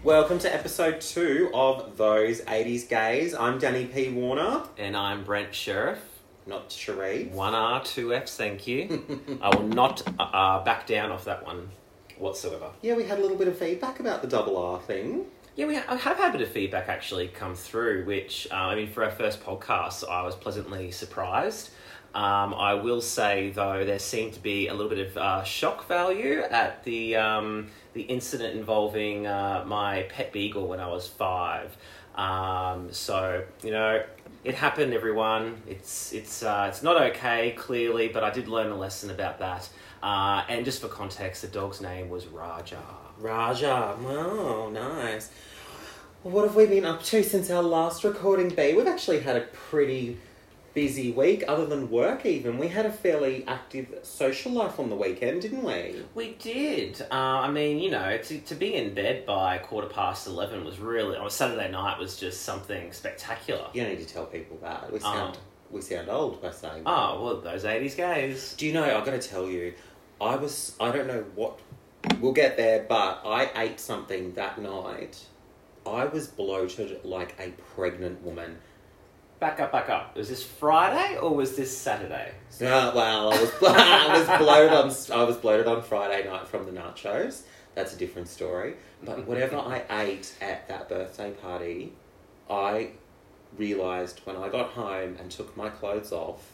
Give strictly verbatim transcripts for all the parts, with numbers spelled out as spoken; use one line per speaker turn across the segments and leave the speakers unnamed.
Welcome to episode two of Those eighties Gays. I'm Danny P. Warner.
And I'm Brent Sheriff.
Not Sharif.
One R, two Fs, thank you. I will not uh, back down off that one whatsoever.
Yeah, we had a little bit of feedback about the double R thing.
Yeah, we ha- have had a bit of feedback actually come through, which, uh, I mean, for our first podcast, I was pleasantly surprised. Um, I will say, though, there seemed to be a little bit of uh, shock value at the um, the incident involving uh, my pet beagle when I was five. Um, so, you know, it happened, everyone. It's it's uh, it's not okay, clearly, but I did learn a lesson about that. Uh, and just for context, the dog's name was Raja.
Raja. Oh, nice. Well, what have we been up to since our last recording, B? We've actually had a pretty busy week, other than work even. We had a fairly active social life on the weekend, didn't we?
We did. Uh, I mean, you know, to, to be in bed by quarter past eleven was really, on a Saturday night was just something spectacular.
You don't need to tell people that. We sound,
Oh.
we sound old by saying that.
Oh, well, those eighties gays.
Do you know, I've got to tell you, I was, I don't know what, we'll get there, but I ate something that night. I was bloated like a pregnant woman.
Back up, back up. Was this Friday or was this Saturday?
Uh, well, I was, I was bloated on, I was bloated on Friday night from the nachos. That's a different story. But whatever I ate at that birthday party, I realised when I got home and took my clothes off,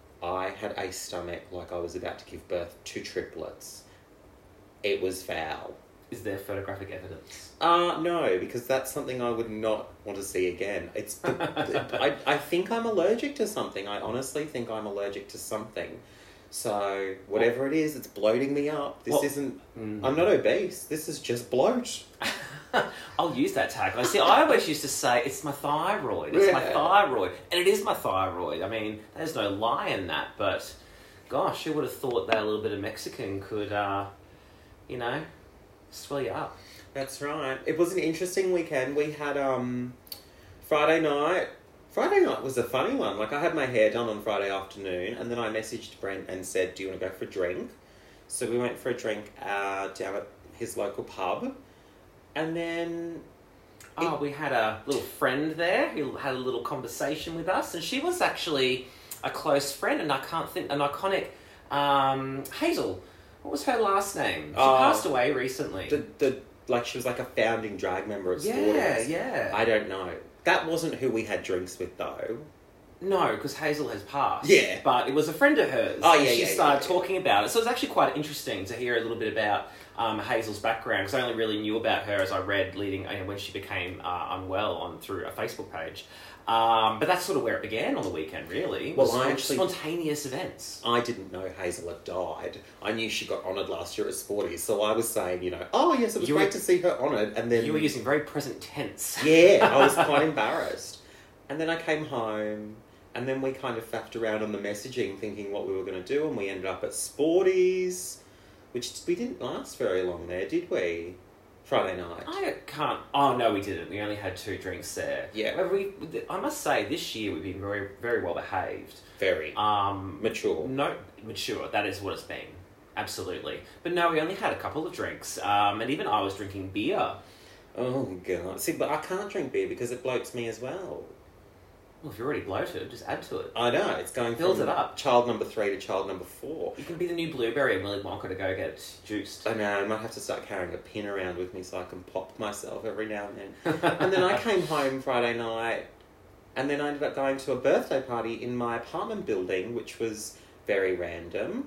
I had a stomach like I was about to give birth to triplets. It was foul.
Is there photographic evidence?
Uh, no, because that's something I would not want to see again. It's, I, I think I'm allergic to something. I honestly think I'm allergic to something. So, whatever it is, it's bloating me up. This
Well,
isn't,
mm.
I'm not obese. This is just bloat.
I'll use that tag. I see. I always used to say it's my thyroid. It's my
Yeah.
thyroid, and it is my thyroid. I mean, there's no lie in that. But gosh, who would have thought that a little bit of Mexican could, uh, you know, swell you up?
That's right. It was an interesting weekend. We had, um, Friday night. Friday night was a funny one. Like, I had my hair done on Friday afternoon, and then I messaged Brent and said, do you want to go for a drink? So we went for a drink uh, down at his local pub. And then...
Oh, we had a little friend there who had a little conversation with us, and she was actually a close friend, and I can't think, an iconic um, Hazel. What was her last name? She
Oh,
passed away recently.
The, the like, she was like a founding drag member of
yeah,
Sporters.
yeah.
I don't know. That wasn't who we had drinks with, though.
No, because Hazel has passed.
Yeah.
But it was a friend of hers.
Oh,
and
yeah,
she
yeah,
started
yeah, yeah.
talking about it. So it was actually quite interesting to hear a little bit about um, Hazel's background, because I only really knew about her as I read leading, you know, when she became uh, unwell on through a Facebook page. Um, but that's sort of where it began on the weekend, really. It
Well,
was
I
spon-
actually-
spontaneous events.
I didn't know Hazel had died. I knew she got honoured last year at Sporties, so I was saying, you know, oh, yes, it was
You
great
were-
to see her honoured, and then...
You were using very present tense.
Yeah, I was quite embarrassed. And then I came home, and then we kind of faffed around on the messaging, thinking what we were going to do, and we ended up at Sporties, which we didn't last very long there, did we? Friday night.
I can't... Oh, no, we didn't. We only had two drinks there.
Yeah.
However, we, I must say, this year we've been very, very well behaved.
Very.
Um,
Mature.
No, mature. That is what it's been. Absolutely. But no, we only had a couple of drinks. Um, and even I was drinking beer.
Oh, God. See, but I can't drink beer because it bloats me as well.
Well, if you're already bloated, just add to it.
I know, it's going
Builds
from
it up.
child number three to child number four.
You can be the new blueberry and Willy Wonka to go get juiced.
I know, I might have to start carrying a pin around with me so I can pop myself every now and then. And then I came home Friday night, and then I ended up going to a birthday party in my apartment building, which was very random,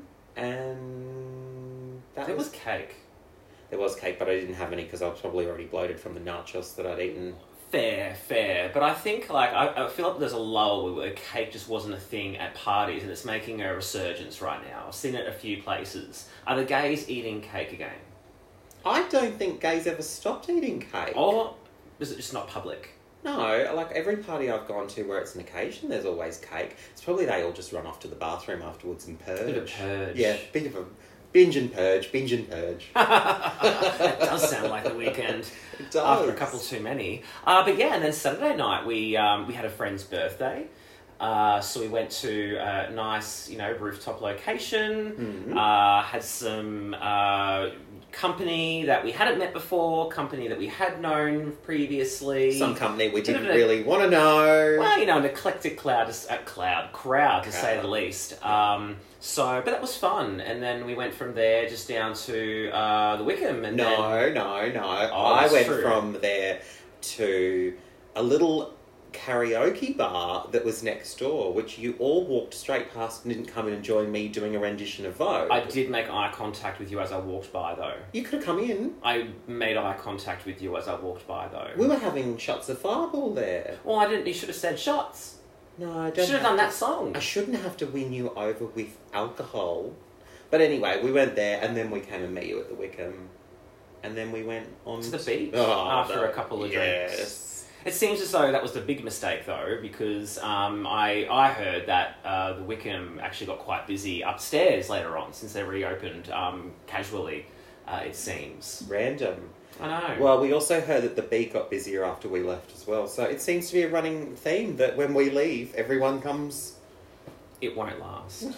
and that
There
was...
was cake.
There was cake, but I didn't have any because I was probably already bloated from the nachos that I'd eaten.
Fair, fair. But I think, like, I, I feel like there's a lull where cake just wasn't a thing at parties, and it's making a resurgence right now. I've seen it a few places. Are the gays eating cake again?
I don't think gays ever stopped eating cake.
Or is it just not public?
No, like every party I've gone to where it's an occasion, there's always cake. It's probably they all just run off to the bathroom afterwards and purge.
Bit of purge.
Yeah, bit of a binge and purge, binge and purge.
That does sound like the weekend.
It does.
After a couple too many. Uh, but yeah, and then Saturday night we um, we had a friend's birthday. Uh, so we went to a nice, you know, rooftop location,
Mhm.
uh, had some uh, company that we hadn't met before, company that we had known previously.
Some company we
Bit of
didn't
a-
really want to know.
Well, you know, an eclectic cloud, uh, cloud crowd, to say
Crowd.
the least. Um, so, but that was fun. And then we went from there just down to uh, the Wickham. And then,
No, no, no.
Oh,
I
that's
went
true.
from there to a little karaoke bar that was next door, which you all walked straight past and didn't come in and join me doing a rendition of Vogue.
I did make eye contact with you as I walked by, though.
You could have come in.
I made eye contact with you as I walked by, though.
We were having shots of Fireball there.
Well, I didn't. You should have said shots.
No, I
You
don't.
should have done
to-
that song.
I shouldn't have to win you over with alcohol. But anyway, we went there and then we came and met you at the Wickham. And then we went on
To the beach
Oh,
after
no.
a couple of
yes.
drinks. It seems as though that was the big mistake, though, because um, I I heard that uh, the Wickham actually got quite busy upstairs later on since they reopened um, casually. Uh, it seems.
Random.
I know.
Well, we also heard that the beat got busier after we left as well. So it seems to be a running theme that when we leave, everyone comes.
It won't last.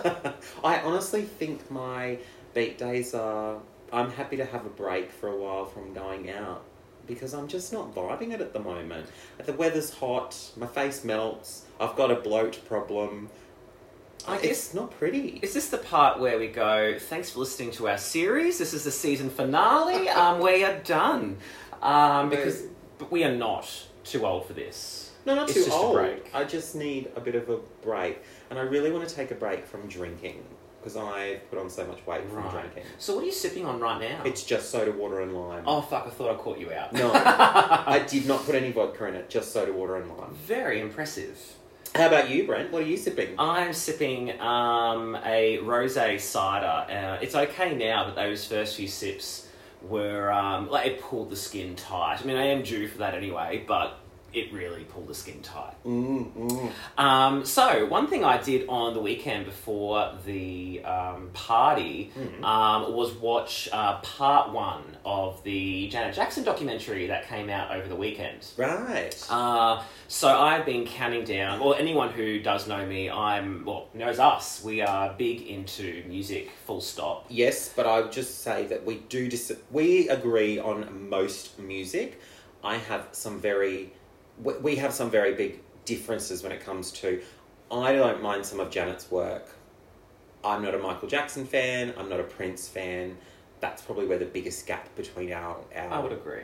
I honestly think my beat days are. I'm happy to have a break for a while from going out because I'm just not vibing it at the moment. The weather's hot, my face melts, I've got a bloat problem.
I
It's
guess-
not pretty.
Is this the part where we go, thanks for listening to our series, this is the season finale, um, we are done. Um, because but we are not too old for this.
No, not
It's
too
just a
old.
break.
I just need a bit of a break. And I really want to take a break from drinking because I've put on so much weight from
Right.
drinking.
So what are you sipping on right now?
It's just soda water and lime.
Oh, fuck, I thought I caught you out.
No, I did not put any vodka in it, just soda water and lime.
Very impressive.
How about you, Brent? What are you sipping?
I'm sipping um, a rosé cider. Uh, it's okay now, but those first few sips were um, like it pulled the skin tight. I mean, I am due for that anyway, but it really pulled the skin tight.
Mm, mm.
Um, so one thing I did on the weekend before the um, party
Mhm.
um, was watch uh, part one of the Janet Jackson documentary that came out over the weekend.
Right.
Uh, so I've been counting down, or anyone who does know me, I'm, well, knows us, we are big into music, full stop.
Yes, but I would just say that we do dis- we agree on most music. I have some very we, we have some very big differences when it comes to. I don't mind some of Janet's work. I'm not a Michael Jackson fan. I'm not a Prince fan. That's probably where the biggest gap between our our.
I would agree.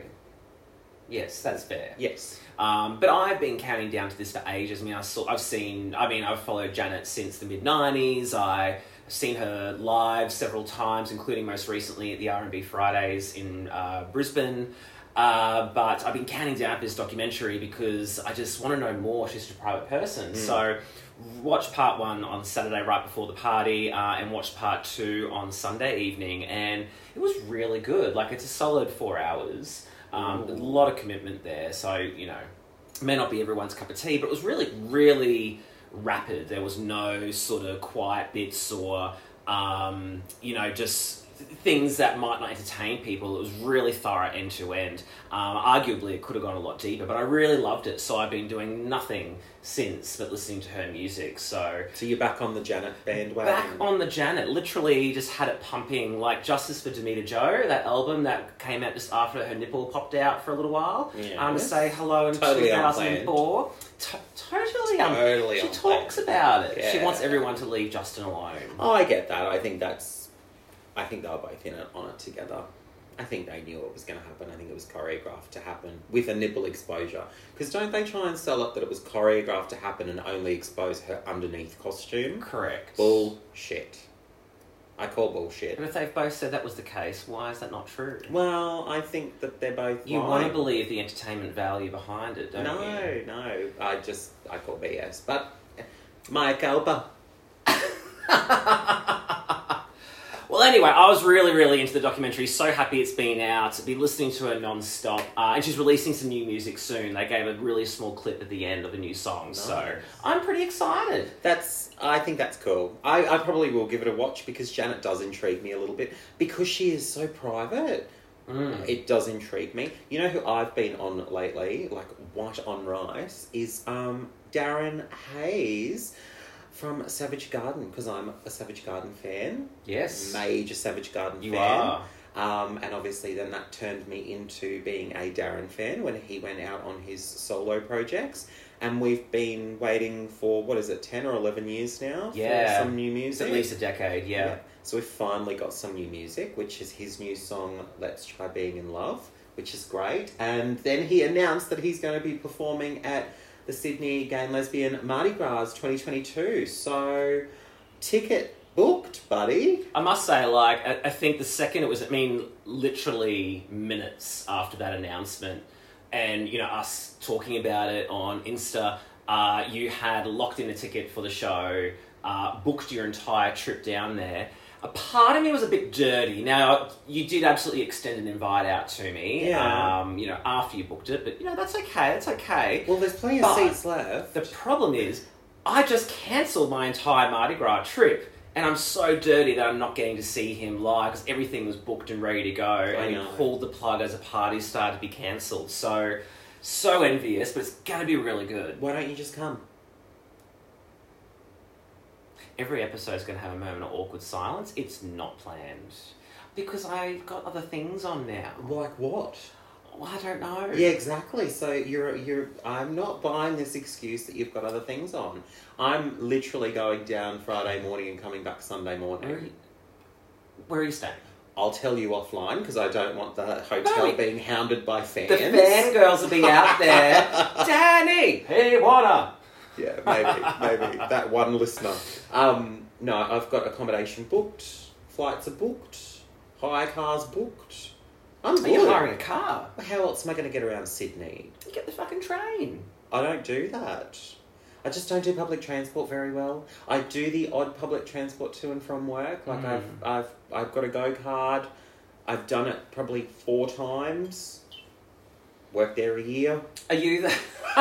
Yes, that's fair.
Yes.
Um, but I've been counting down to this for ages. I mean, I saw, I've seen, I mean, I've followed Janet since the mid nineties. I've seen her live several times, including most recently at the R and B Fridays in uh, Brisbane. Uh, but I've been counting down for this documentary because I just want to know more. She's just a private person.
Mm.
So watched part one on Saturday right before the party uh, and watched part two on Sunday evening. And it was really good. Like, it's a solid four hours. Um, a lot of commitment there, so, you know, may not be everyone's cup of tea, but it was really, really rapid. There was no sort of quiet bits or, um, you know, just things that might not entertain people. It was really thorough end to end. Um, arguably, it could have gone a lot deeper, but I really loved it, so I've been doing nothing since but listening to her music, so...
So you're back on the Janet bandwagon.
Back on the Janet, literally just had it pumping, like Justice for Demita Joe, that album that came out just after her nipple popped out for a little while.
Yes.
Um, to say hello in
Totally
two thousand four. T- totally um,
Totally
She
unplanned.
talks about it. She
Yeah.
wants everyone to leave Justin alone.
Oh, I get that. I think that's. I think they were both in it on it together. I think they knew it was going to happen. I think it was choreographed to happen with a nipple exposure. Because don't they try and sell it that it was choreographed to happen and only expose her underneath costume?
Correct.
Bullshit. I call bullshit.
And if they've both said that was the case, why is that not true?
Well, I think that they're both
You
lying.
want to believe the entertainment value behind it, don't
No,
you?
no. I just, I call B S. But, Maya Culpa.
Well, anyway, I was really, really into the documentary. So happy it's been out. Been listening to her non-stop. Uh, and she's releasing some new music soon. They gave a really small clip at the end of a new song. So
Nice.
I'm pretty excited.
That's, I think that's cool. I, I probably will give it a watch because Janet does intrigue me a little bit. Because she is so private.
Mm.
It does intrigue me. You know who I've been on lately, like white on rice, is um, Darren Hayes from Savage Garden, because I'm a Savage Garden fan.
Yes.
Major Savage Garden
You
fan.
are.
Um, and obviously then that turned me into being a Darren fan when he went out on his solo projects. And we've been waiting for, what is it, ten or eleven years now
Yeah.
for some new
It's
music?
at least a decade, yeah.
Yeah. So we've finally got some new music, which is his new song, Let's Try Being in Love, which is great. And then he announced that he's going to be performing at the Sydney Gay and Lesbian Mardi Gras twenty twenty-two. So, ticket booked, buddy.
I must say, like, I, I think the second it was, I mean, literally minutes after that announcement, and, you know, us talking about it on Insta, uh, you had locked in a ticket for the show, uh, booked your entire trip down there. A part of me was a bit dirty. Now, you did absolutely extend an invite out to me,
Yeah.
um, you know, after you booked it, but, you know, that's okay, that's okay.
Well, there's plenty of
But
seats left.
The problem is, I just cancelled my entire Mardi Gras trip, and I'm so dirty that I'm not getting to see him live because everything was booked and ready to go, and he
know.
pulled the plug as a party started to be cancelled. So, so envious, but it's going to be really good.
Why don't you just come?
Every episode's going to have a moment of awkward silence. It's not planned because I've got other things on now.
Like what?
Well, I don't know.
Yeah, exactly. So you're you're. I'm not buying this excuse that you've got other things on. I'm literally going down Friday morning and coming back Sunday morning.
Where are you, where are you staying?
I'll tell you offline because I don't want the hotel
No.
being hounded by fans.
The fangirls will be out there. Danny, hey, wanna?
Yeah, maybe, maybe that one listener. Um, no, I've got accommodation booked, flights are booked, hire cars booked. I'm
Are
good.
you hiring a car?
How else am I going to get around Sydney?
You get the fucking train.
I don't do that. I just don't do public transport very well. I do the odd public transport to and from work. Like
Mm.
I've I've I've got a go card. I've done it probably four times. Worked there a year.
Are you the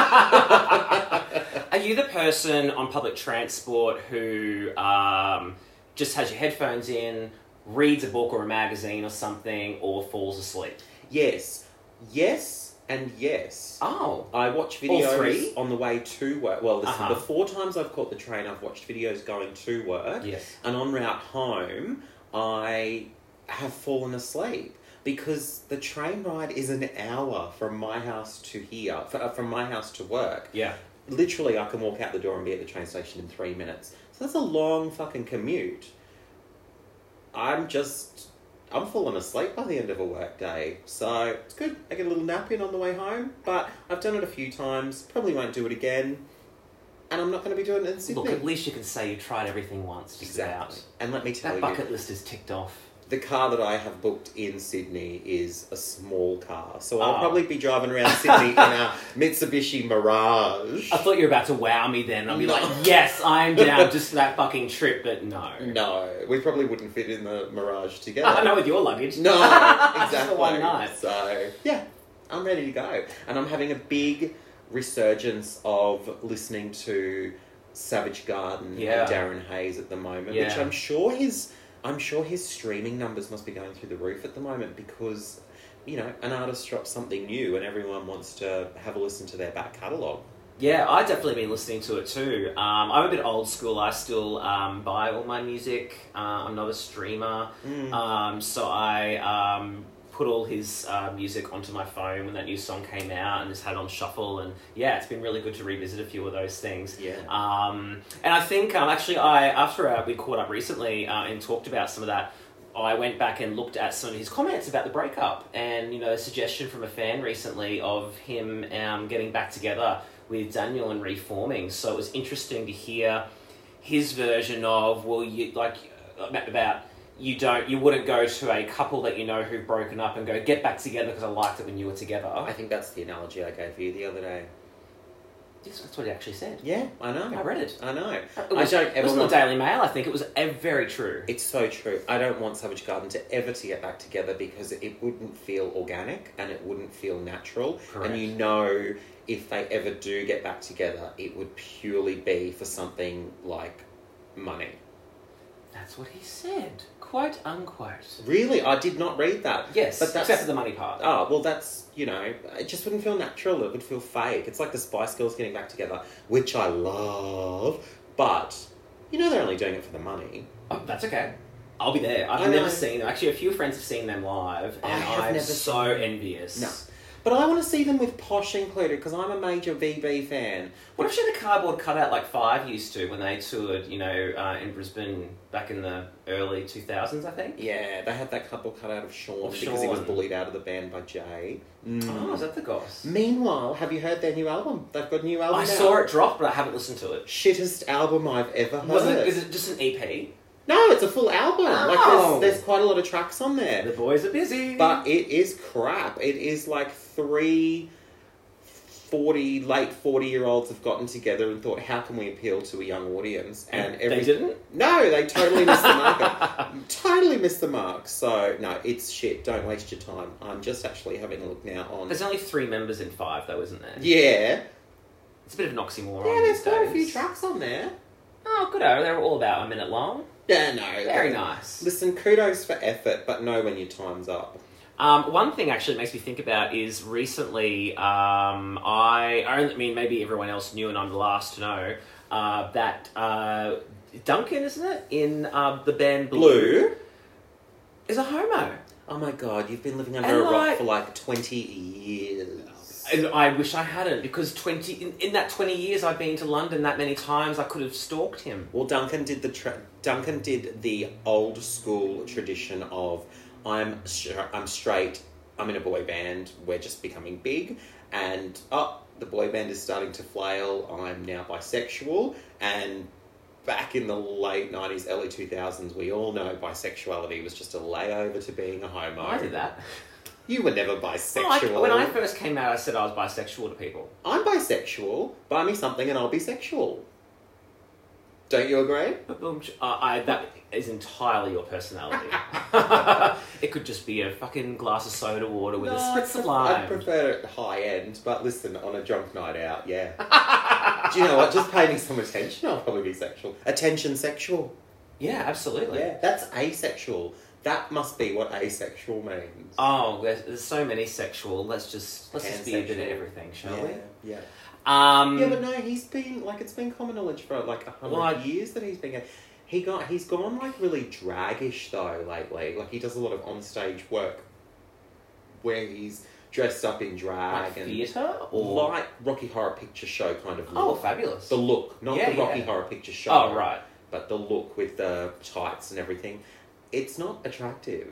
Are you the person on public transport who um, just has your headphones in, reads a book or a magazine or something, or falls asleep?
Yes, yes, and yes.
Oh,
I watch
All
videos
three?
on the way to work. Well, listen,
Uh-huh.
the four times I've caught the train, I've watched videos going to work.
yes.
And en route home, I have fallen asleep because the train ride is an hour from my house to here, f- uh, from my house to work.
Yeah.
Literally, I can walk out the door and be at the train station in three minutes. So that's a long fucking commute. I'm just... I'm falling asleep by the end of a work day. So, it's good. I get a little nap in on the way home. But I've done it a few times. Probably won't do it again. And I'm not going to be doing it in Sydney.
Look, at least you can say you tried everything once. Just
Exactly.
about.
And let me tell
That
you,
bucket list is ticked off.
the car that I have booked in Sydney is a small car. So I'll
Oh.
probably be driving around Sydney in a Mitsubishi Mirage.
I thought you were about to wow me then. I'll be
No.
like, yes, I'm down just for that fucking trip, but no.
No, we probably wouldn't fit in the Mirage together.
I know with your luggage.
No,
Just
exactly.
for one night.
So, yeah, I'm ready to go. And I'm having a big resurgence of listening to Savage Garden
Yeah.
and Darren Hayes at the moment, which
Yeah.
I'm sure his I'm sure his streaming numbers must be going through the roof at the moment because, you know, an artist drops something new and everyone wants to have a listen to their back catalogue.
Yeah, I've definitely been listening to it too. Um, I'm a bit old school. I still um, buy all my music. Uh, I'm not a streamer.
Mm.
Um, so I um, put all his uh, music onto my phone when that new song came out and just had it on shuffle. And yeah, it's been really good to revisit a few of those things.
Yeah.
Um, and I think um, actually I after uh, we caught up recently uh, and talked about some of that, I went back and looked at some of his comments about the breakup and, you know, a suggestion from a fan recently of him um, getting back together with Daniel and reforming. So it was interesting to hear his version of, well, you like about you don't you wouldn't go to a couple that you know who've broken up and go get back together because I liked it when you were together.
I think that's the analogy I gave you the other day.
Yes, that's what he actually said.
Yeah, I know.
I read it.
I know.
It
I
was,
don't
it
ever
was in the
want...
Daily Mail, I think. It was ev- very true.
It's so true. I don't want Savage Garden to ever to get back together because it wouldn't feel organic and it wouldn't feel natural.
Correct.
And you know, if they ever do get back together, it would purely be for something like money.
That's what he said. Quote unquote.
Really? I did not read that.
Yes,
But that's...
except for the money part.
Oh, well, that's, you know, it just wouldn't feel natural. It would feel fake. It's like the Spice Girls getting back together, which I love. But, you know, they're only doing it for the money.
Oh, that's okay. I'll be there. I've
I know.
never seen them. Actually, a few friends have seen them live,
I
and
have
I'm
never
so
seen them.
envious.
No. But I want to see them with Posh included because I'm a major V B fan.
What if she had a cardboard cutout like Five used to when they toured, you know, uh, in Brisbane back in the early two thousands, I think?
Yeah, they had that couple cut out of Sean
Of
because he was
Sean.
bullied out of the band by Jay. Mm.
Oh, is that the goss?
Meanwhile, have you heard their new album? They've got a new album
I
out.
saw it drop, but I haven't listened to it.
Shittest album I've ever heard.
Was it, is it just an E P?
No, it's a full album.
Oh.
Like there's, there's quite a lot of tracks on there.
The boys are busy.
But it is crap. It is like three forty, late forty-year-olds have gotten together and thought, how can we appeal to a young audience? And every...
They didn't?
No, they totally missed the mark. Totally missed the mark. So, no, it's shit. Don't waste your time. I'm just actually having a look now on...
There's only three members in Five, though, isn't there?
Yeah.
It's a bit of an oxymoron.
Yeah, there's
these
quite a
days.
few tracks on there.
Oh, good. They're all about a minute long.
Yeah, no.
Very
uh,
nice.
Listen, kudos for effort, but know when your time's up.
Um, one thing actually it makes me think about is recently, um, I, I mean, maybe everyone else knew and I'm the last to know, uh, that uh, Duncan, isn't it, in uh, the band Blue,
Blue?
is a homo.
Oh my god, you've been living under
And
a rock
like-
for like twenty years.
And I wish I hadn't, because twenty in, in that twenty years I've been to London that many times, I could have stalked him.
Well, Duncan did the tra- Duncan did the old school tradition of I'm sh- I'm straight, I'm in a boy band, we're just becoming big, and oh, the boy band is starting to flail, I'm now bisexual, and back in the late nineties, early two thousands, we all know bisexuality was just a layover to being a homo.
I did that.
You were never
Well, I,
bisexual.
when I first came out, I said I was bisexual to people.
I'm bisexual, buy me something and I'll be sexual. Don't you agree?
But boom, uh, I, that is entirely your personality. It could just be a fucking glass of soda water with a spritz of
I
lime.
prefer it high end, but listen, on a drunk night out, yeah. Do you know what? Just pay me some attention, I'll probably be sexual. Attention sexual.
Yeah, absolutely.
Yeah, that's asexual. That must be what asexual means.
Oh, there's, there's so many sexual. Let's just let's just be a bit of
Pansexual.
everything, shall
yeah,
we?
yeah.
Um,
Yeah, but no, he's been, like, it's been common knowledge for, like, a hundred
Well, I-
years that he's been... a- He got, he's gone, like, really dragish, though, lately. Like, he does a lot of on-stage work where he's dressed up in drag
like
and...
theatre or
Like Rocky Horror Picture Show kind of
oh,
look.
fabulous.
The look, not
Yeah,
the Rocky
yeah.
Horror Picture Show.
Oh, right.
But the look with the tights and everything. It's not attractive.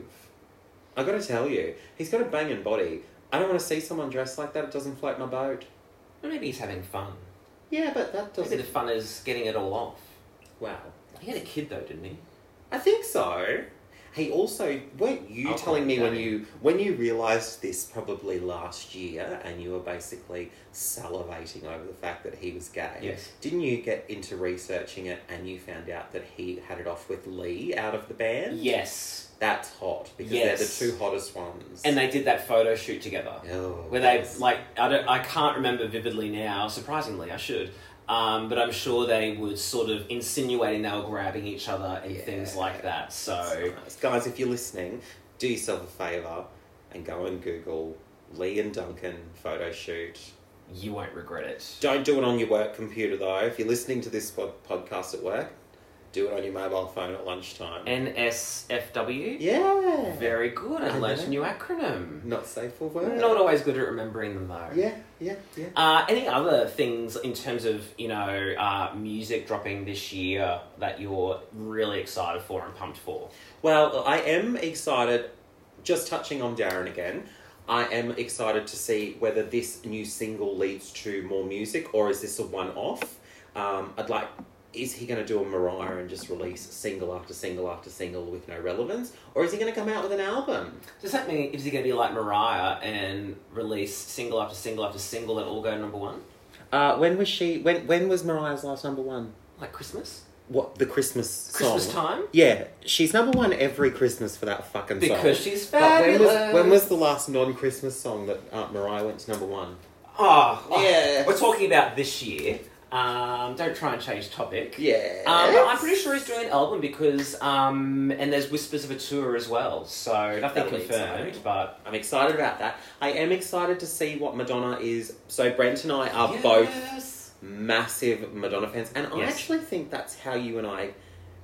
I gotta tell you, he's got a banging body. I don't want to see someone dressed like that. It doesn't float my boat.
Well, maybe he's having fun.
Yeah, but that
Maybe
doesn't...
the fun is getting it all off.
Wow.
He had a kid though, didn't he?
I think so. He also weren't you
I'll
telling
call
me
it
when
Danny.
you when you realised this probably last year and you were basically salivating over the fact that he was gay.
Yes.
Didn't you get into researching it and you found out that he had it off with Lee out of the band?
Yes.
That's hot because
Yes.
they're the two hottest ones.
And they did that photo shoot together.
oh,
Where they,
yes.
like, I, don't, I can't remember vividly now, surprisingly, I should. Um, but I'm sure they were sort of insinuating they were grabbing each other and
Yeah.
things like that. So,
Nice. Guys, if you're listening, do yourself a favour and go and Google Lee and Duncan photo shoot.
you won't regret it.
Don't do it on your work computer though. If you're listening to this pod- podcast at work, do it on your mobile phone at lunchtime.
N S F W?
yeah.
Very good. I
I
learnt
know.
a new acronym.
Not safe for work.
Not always good at remembering them though.
Yeah, yeah, yeah.
Uh, any other things in terms of, you know, uh, music dropping this year that you're really excited for and pumped for?
Well, I am excited, just touching on Darren again, I am excited to see whether this new single leads to more music or is this a one-off. Um, I'd like... Is he going to do a Mariah and just release single after single after single with no relevance? Or is he going to come out with an album?
Does that mean, is he going to be like Mariah and release single after single after single that all go number one?
Uh, when was she... When when was Mariah's last number one?
Like Christmas?
What, the Christmas
Christmas
song?
time?
Yeah, she's number one every Christmas for that fucking song.
Because she's
But when
fabulous.
was, when was the last non-Christmas song that Aunt Mariah went to number one?
Oh, oh,
Yeah.
We're talking about this year. Um, don't try and change topic.
Yeah.
Um, but I'm pretty sure he's doing an album because, um, and there's whispers of a tour as well. So nothing
That'll be
confirmed,
exciting.
but
I'm excited about that. I am excited to see what Madonna is. So Brent and I are both
Yes.
massive Madonna fans. And I
Yes.
actually think that's how you and I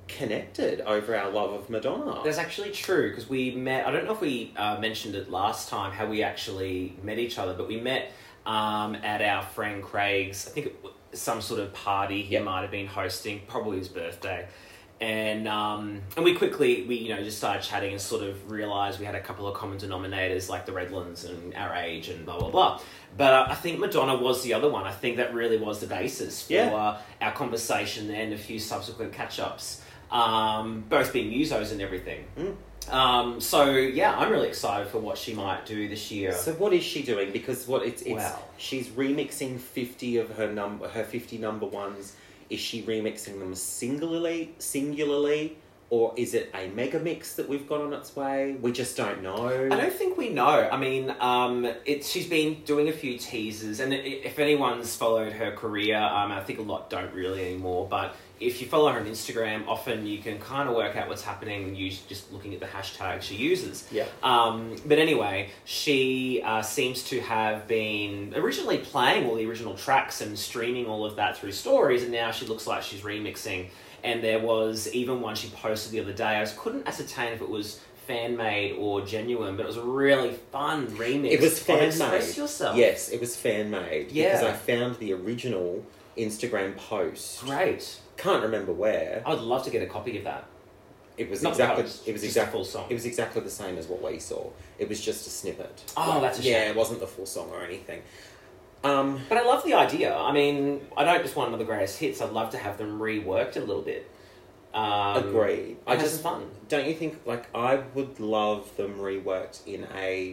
connected over our love of Madonna.
That's actually true, because we met, I don't know if we uh, mentioned it last time, how we actually met each other, but we met um, at our friend Craig's, I think it, some sort of party he
Yep.
might have been hosting, probably his birthday. And um, and we quickly, we you know, just started chatting and sort of realised we had a couple of common denominators, like the Redlands and our age and blah, blah, blah. But uh, I think Madonna was the other one. I think that really was the basis for
Yeah.
uh, our conversation and a few subsequent catch-ups. Um, both being musos and everything.
Mm.
Um, so yeah, I'm really excited for what she might do this year.
So what is she doing? Because what it's, it's
Wow.
she's remixing fifty of her number her fifty number ones. Is she remixing them singularly, singularly, or is it a mega mix that we've got on its way? We just don't know.
I don't think we know. I mean, um, it, she's been doing a few teasers, and i if anyone's followed her career, um, I think a lot don't really anymore, but if you follow her on Instagram, often you can kind of work out what's happening using just looking at the hashtag she uses.
Yeah.
Um, but anyway, she uh, seems to have been originally playing all the original tracks and streaming all of that through stories, and now she looks like she's remixing. And there was even one she posted the other day. I just couldn't ascertain if it was fan-made or genuine, but it was a really fun remix.
It was
of
fan-made.
Express Yourself.
Yes, it was fan-made.
Yeah.
Because I found the original Instagram post.
Great.
Can't remember where.
I would love to get a copy of that.
It was
Not the
exactly.
post,
It was
just the
exactly.
full song.
It was exactly the same as what we saw. It was just a snippet.
Oh, that's a
yeah.
shame.
It wasn't the full song or anything. Um,
But I love the idea. I mean, I don't just want another greatest hits. I'd love to have them reworked a little bit. Um,
agreed. I
have
just
some fun.
Don't you think? Like, I would love them reworked in a.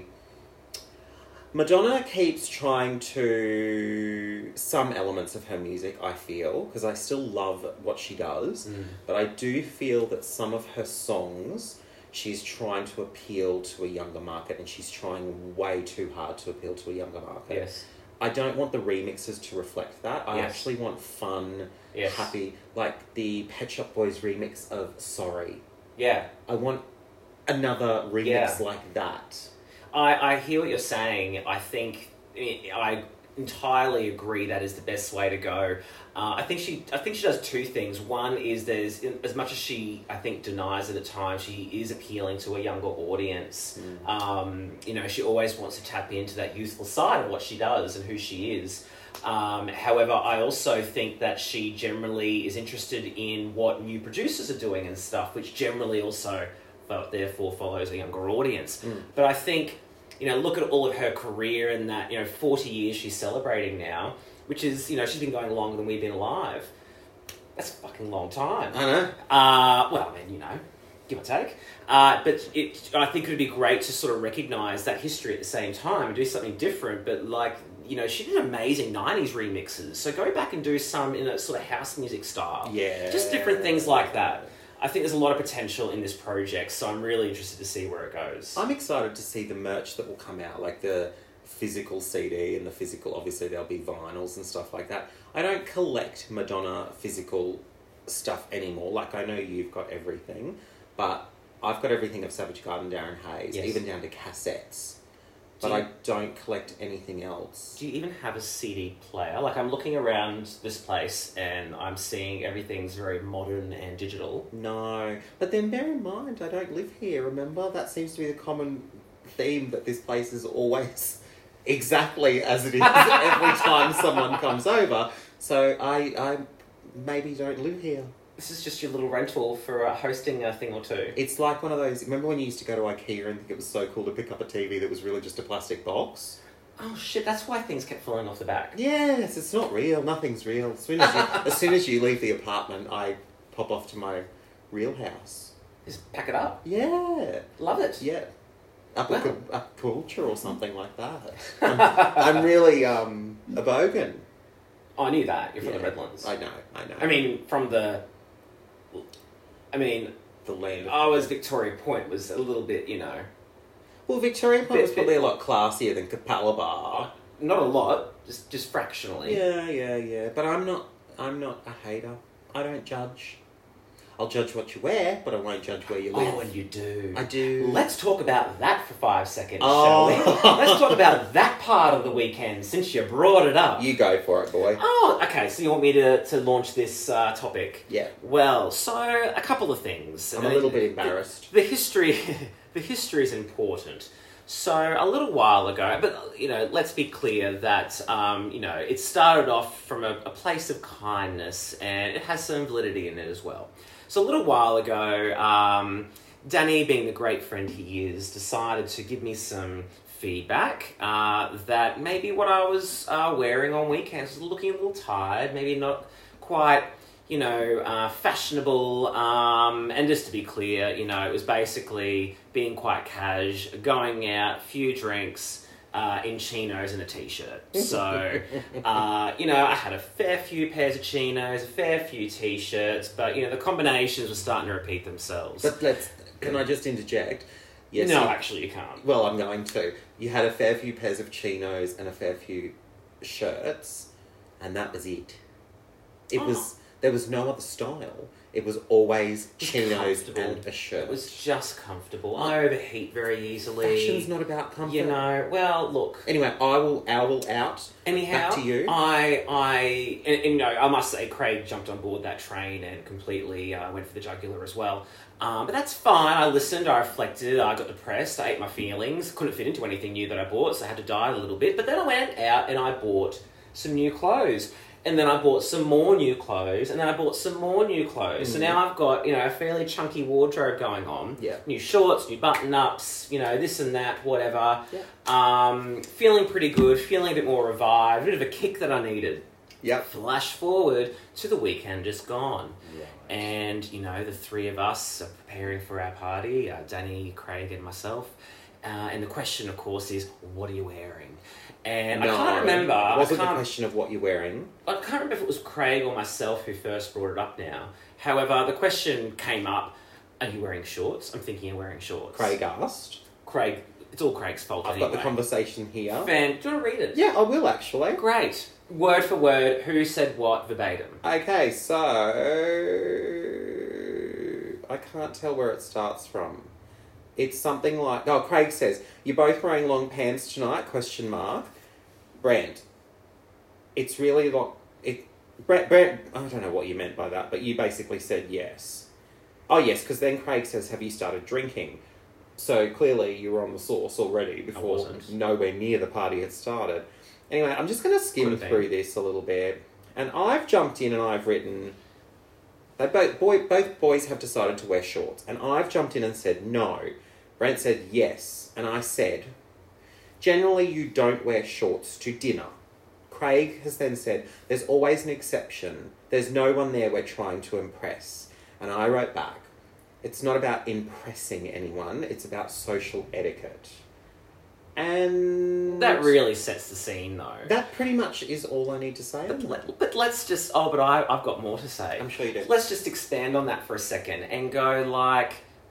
Madonna keeps trying to some elements of her music, I feel, because I still love what she does,
Mm.
but I do feel that some of her songs she's trying to appeal to a younger market, and she's trying way too hard to appeal to a younger market.
Yes.
I don't want the remixes to reflect that. I
Yes.
actually want fun,
Yes.
happy, like the Pet Shop Boys remix of Sorry.
Yeah.
I want another remix
Yeah.
like that.
I, I hear what you're saying. I think I entirely agree that is the best way to go. Uh, I think she I think she does two things. One is there's, as much as she, I think, denies it at times, she is appealing to a younger audience.
Mm.
Um, you know, she always wants to tap into that youthful side of what she does and who she is. Um, however, I also think that she generally is interested in what new producers are doing and stuff, which generally also, but therefore, follows a younger audience.
Mm.
But I think, you know, look at all of her career and that, you know, forty years she's celebrating now, which is, you know, she's been going longer than we've been alive. That's a fucking long time.
I know.
Uh, well, I mean, you know, give or take. Uh, but it, I think it would be great to sort of recognise that history at the same time and do something different. But, like, you know, she did amazing nineties remixes. So go back and do some in a sort of house music style.
Yeah.
Just different things like that. I think there's a lot of potential in this project, so I'm really interested to see where it goes.
I'm excited to see the merch that will come out, like the physical C D and the physical, obviously there'll be vinyls and stuff like that. I don't collect Madonna physical stuff anymore. Like, I know you've got everything, but I've got everything of Savage Garden, Darren Hayes,
Yes.
even down to cassettes. But
Do you-
I don't collect anything else.
Do you even have a C D player? Like, I'm looking around this place and I'm seeing everything's very modern and digital.
No. But then bear in mind, I don't live here, remember? That seems to be the common theme, that this place is always exactly as it is every time someone comes over. So I, I maybe don't live here.
This is just your little rental for uh, hosting a thing or two.
It's like one of those... Remember when you used to go to IKEA and think it was so cool to pick up a T V that was really just a plastic box?
Oh shit, that's why things kept falling off the back.
Yes, it's not real. Nothing's real. As soon as you, as soon as you leave the apartment, I pop off to my real house.
Just pack it up.
Yeah.
Love it.
Yeah. Up
Wow.
like a, a culture or something like that. I'm, I'm really um, a bogan.
Oh, I knew that. You're from
Yeah,
the Redlands.
I know, I know.
I mean, from the... I mean,
the land of...
I was Victoria Point was a little bit, you know...
Well, Victoria Point
Bit-
was probably
bit-
a lot classier than Capalaba.
Not a lot, just just fractionally.
Yeah, yeah, yeah. But I'm not, I'm not a hater. I don't judge. I'll judge what you wear, but I won't judge where you live.
Oh, and you do.
I do.
Let's talk about that for five seconds,
Oh.
shall we? Let's talk about that part of the weekend, since you brought it up.
You go for it, boy.
Oh, okay, so you want me to, to launch this uh, topic?
Yeah.
Well, so, a couple of things.
I'm a little bit embarrassed.
The, the history... the history is important. So, a little while ago, but, you know, let's be clear that, um, you know, it started off from a, a place of kindness, and it has some validity in it as well. So, a little while ago, um, Danny, being the great friend he is, decided to give me some feedback uh, that maybe what I was uh, wearing on weekends was looking a little tired, maybe not quite... you know, uh, fashionable, um, and just to be clear, you know, it was basically being quite cash, going out, few drinks, uh, in chinos and a t-shirt. So, uh, you know, I had a fair few pairs of chinos, a fair few t-shirts, but, you know, the combinations were starting to repeat themselves.
But let's... Can I just interject? Yes.
no,
you-
actually you can't.
Well, I'm going to. You had a fair few pairs of chinos and a fair few shirts, and that was it. It
Oh.
was... There was no other style. It was always chinos
comfortable.
and a shirt.
It was just comfortable. I overheat very easily.
Fashion's not about comfort.
You know, well, look...
Anyway, I will owl out.
Anyhow,
Back to you.
I, I, and, and, you know, I must say, Craig jumped on board that train and completely uh, went for the jugular as well. Um, but that's fine. I listened, I reflected, I got depressed, I ate my feelings, couldn't fit into anything new that I bought, so I had to diet a little bit. But then I went out and I bought some new clothes. And then I bought some more new clothes, and then I bought some more new clothes. Mm. So now I've got, you know, a fairly chunky wardrobe going on.
Yeah.
New shorts, new button-ups, you know, this and that, whatever.
Yeah.
Um, feeling pretty good, feeling a bit more revived, a bit of a kick that I needed.
Yep.
Flash forward to the weekend just gone.
Right.
And, you know, the three of us are preparing for our party, uh, Danny, Craig, and myself. Uh, and the question, of course, is, what are you wearing? And
no,
I can't remember.
It wasn't
I can't,
the question of what you're wearing.
I can't remember if it was Craig or myself who first brought it up now. However, the question came up, are you wearing shorts? I'm thinking you're wearing shorts.
Craig asked.
Craig, it's all Craig's fault
I've
anyway.
got the conversation here.
Fan, do you want to read it?
Yeah, I will actually.
Great. Word for word, who said what verbatim?
Okay, so... I can't tell where it starts from. It's something like... Oh, Craig says, you're both wearing long pants tonight, question mark. Brand. It's really like... It, Brand, Brand, I don't know what you meant by that, but you basically said yes. Oh, yes, because then Craig says, have you started drinking? So clearly you were on the sauce already before
wasn't.
nowhere near the party had started. Anyway, I'm just going to skim
Could've been.
through this a little bit. And I've jumped in and I've written... They both, boy, both boys have decided to wear shorts. And I've jumped in and said no. Brent said yes. And I said, generally you don't wear shorts to dinner. Craig has then said, there's always an exception. There's no one there we're trying to impress. And I wrote back, it's not about impressing anyone. It's about social etiquette. And...
That really sets the scene, though.
That pretty much is all I need to say.
But, let, but let's just... Oh, but I, I've got more to say.
I'm sure you do.
Let's just expand on that for a second and go, like...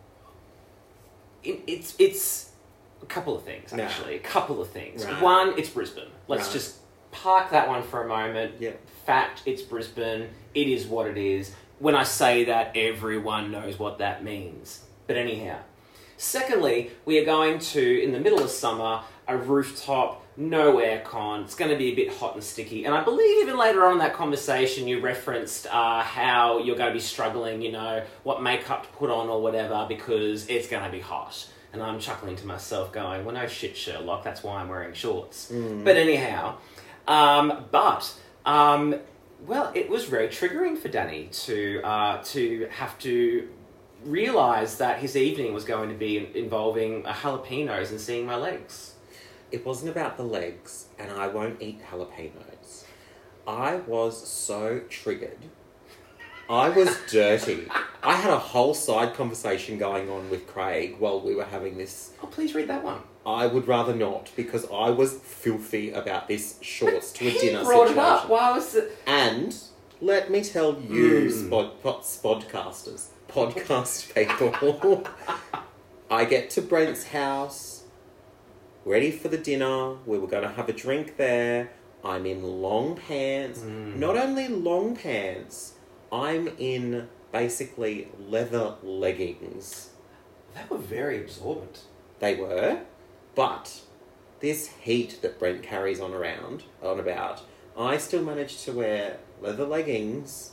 It, it's it's a couple of things, actually.
No.
A couple of things.
Right.
One, it's Brisbane. Let's
Right.
just park that one for a moment.
Yeah.
Fact, it's Brisbane. It is what it is. When I say that, everyone knows what that means. But anyhow... Secondly, we are going to, in the middle of summer, a rooftop, no aircon. It's going to be a bit hot and sticky. And I believe even later on in that conversation you referenced uh, how you're going to be struggling, you know, what makeup to put on or whatever because it's going to be hot. And I'm chuckling to myself going, well, no shit, Sherlock, that's why I'm wearing shorts.
Mm.
But anyhow, um, but... Um, well, it was very triggering for Danny to uh, to have to... realised that his evening was going to be involving jalapenos and seeing my legs.
It wasn't about the legs, and I won't eat jalapenos. I was so triggered. I was dirty. I had a whole side conversation going on with Craig while we were having this.
Oh, please read that one.
I would rather not, because I was filthy about this shorts to a
he
dinner
brought
situation.
it up. Why was it?
And let me tell you,
Mm.
spod, pod, spodcasters, podcast people, I get to Brent's house, ready for the dinner. We were going to have a drink there. I'm in long pants.
Mm.
Not only long pants, I'm in basically leather leggings.
They were very absorbent.
They were, but this heat that Brent carries on around, on about, I still managed to wear leather leggings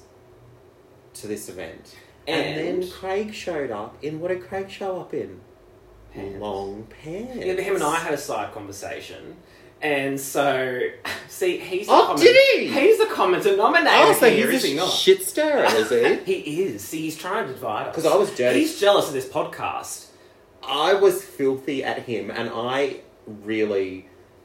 to this event. And, and then Craig showed up in, what did Craig show up in? Pants. Long pants.
Yeah, but him and I had a side conversation. And so, see, he's the
oh,
common,
did he?
He's the common denominator
oh, so
here,
he's
is
a
he not?
shit stirrer, is he?
He is. See, he's trying to divide us.
Because I was dirty.
He's jealous of this podcast.
I was filthy at him, and I really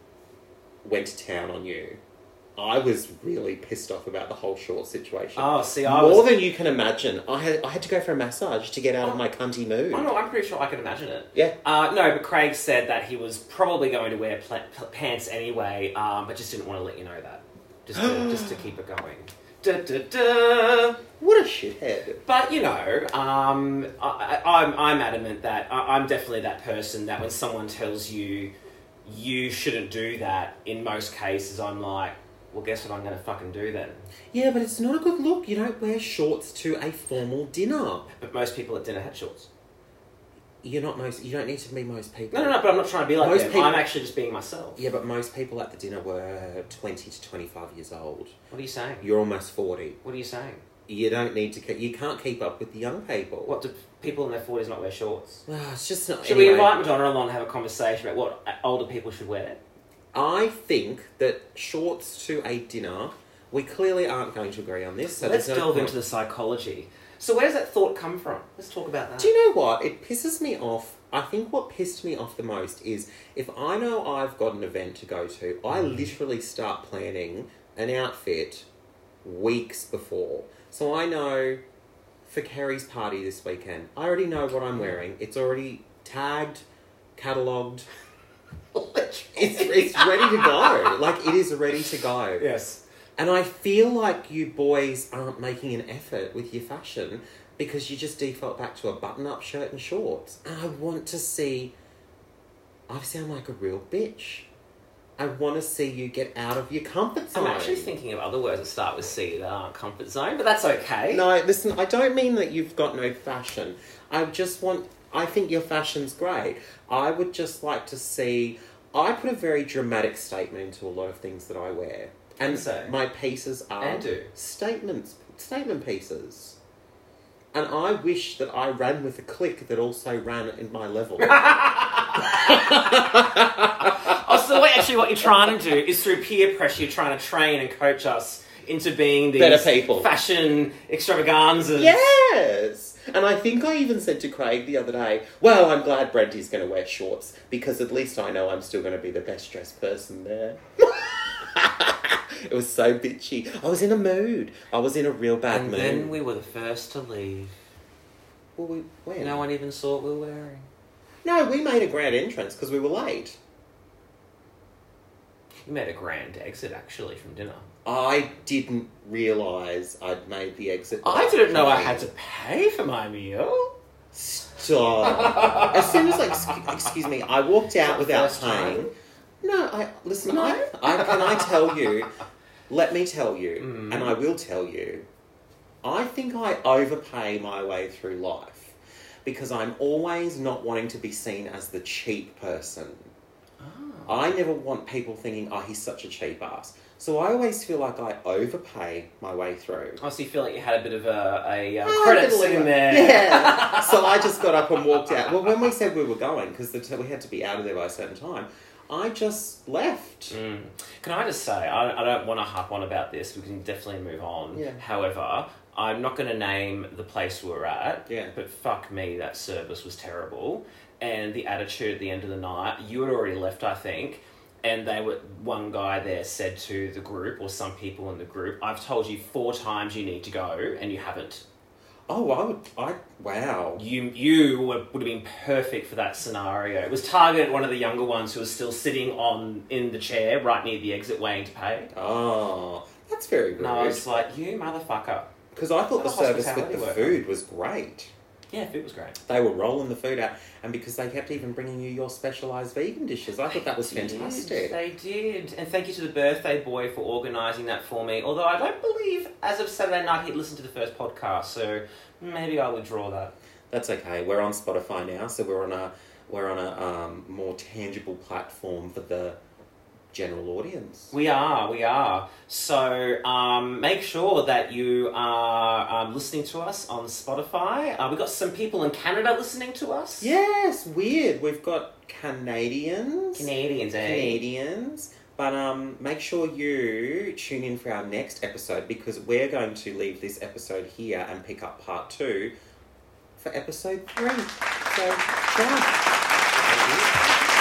went to town on you. I was really pissed off about the whole short situation.
Oh, see, I
More
was...
than you can imagine. I had I had to go for a massage to get out
oh.
of my cunty mood.
Oh, no, I'm pretty sure I can imagine it.
Yeah.
Uh, no, but Craig said that he was probably going to wear pl- pl- pants anyway, um, but just didn't want to let you know that. Just to, just to keep it going. Da, da, da.
What a shithead.
But, you know, um, I, I, I'm, I'm adamant that I, I'm definitely that person that when someone tells you you shouldn't do that, in most cases I'm like, well, guess what I'm going to fucking do then?
Yeah, but it's not a good look. You don't wear shorts to a formal dinner.
But most people at dinner had shorts.
You're not most... You don't need to be most people.
No, no, no, but I'm not trying to be like
most
them.
people,
I'm actually just being myself.
Yeah, but most people at the dinner were twenty to twenty-five years old.
What are you saying?
You're almost forty.
What are you saying?
You don't need to... Ke- you can't keep up with the young people.
What, do people in their forties not wear shorts?
Well, it's just not...
Should
anyway.
we invite Madonna along and have a conversation about what older people should wear?
I think that shorts to a dinner... We clearly aren't going to agree on this. So
Let's
there's no
delve
point.
into the psychology. So where does that thought come from? Let's talk about that.
Do you know what? It pisses me off. I think what pissed me off the most is if I know I've got an event to go to, I literally start planning an outfit weeks before. So I know for Kerry's party this weekend, I already know what I'm wearing. It's already tagged, catalogued. it's, it's ready to go. Like, it is ready to go.
Yes.
And I feel like you boys aren't making an effort with your fashion because you just default back to a button-up shirt and shorts. And I want to see... I sound like a real bitch. I want to see you get out of your comfort zone.
I'm actually thinking of other words that start with C that aren't comfort zone, but that's okay.
No, listen, I don't mean that you've got no fashion. I just want... I think your fashion's great. I would just like to see... I put a very dramatic statement into a lot of things that I wear. And
so,
my pieces are
and do.
statements, statement pieces. And I wish that I ran with a clique that also ran in my level.
Oh, so wait, actually what you're trying to do is through peer pressure, you're trying to train and coach us into being these
better people.
Fashion extravaganzas.
Yes! And I think I even said to Craig the other day, well, I'm glad Brenty's going to wear shorts because at least I know I'm still going to be the best dressed person there. It was so bitchy. I was in a mood. I was in a real bad
and
mood.
And then we were the first to leave.
Well, we, when?
No one even saw what we were wearing.
No, we made a grand entrance because we were late.
You made a grand exit, actually, from dinner.
I didn't realise I'd made the exit.
I didn't know I had to pay for my meal.
Stop. As soon as, like, excuse, excuse me, I walked out without
First
paying.
time?
No, I listen.
No?
I, I can I tell you. Let me tell you,
Mm.
and I will tell you. I think I overpay my way through life because I'm always not wanting to be seen as the cheap person.
Oh.
I never want people thinking, "Oh, he's such a cheap ass." So I always feel like I overpay my way through.
Oh, so you feel like you had a bit of a, a uh,
Oh,
credit
a bit of
in
a-
there.
Yeah. So I just got up and walked out. Well, when we said we were going, because we had to be out of there by a certain time, I just left.
Mm. Can I just say, I, I don't want to harp on about this. We can definitely move on.
Yeah.
However, I'm not going to name the place we were at.
Yeah.
But fuck me, that service was terrible. And the attitude at the end of the night, you had already left, I think. And they were one guy there said to the group, or some people in the group, I've told you four times you need to go, and you haven't.
Oh, I would... I Wow.
You you would, would have been perfect for that scenario. It was targeted at one of the younger ones who was still sitting on in the chair right near the exit waiting to pay.
Oh, that's very good.
And I was like, you motherfucker.
Because I thought the
How does
service with
hospitality
the
work?
food was great.
Yeah, food was great.
They were rolling the food out, and because they kept even bringing you your specialised vegan dishes, I thought that was
They did,
fantastic.
They did. And thank you to the birthday boy for organising that for me. Although I don't believe, as of Saturday night, he'd listened to the first podcast, so maybe I'll withdraw that.
That's okay. We're on Spotify now, so we're on a we're on a um, more tangible platform for the general audience.
We are, we are. So um, make sure that you are um, listening to us on Spotify. Uh, we've got some people in Canada listening to us.
Yes, weird. We've got Canadians.
Canadians, eh?
Canadians. But um, make sure you tune in for our next episode, because we're going to leave this episode here and pick up part two for episode three. So, ciao.
Thank you.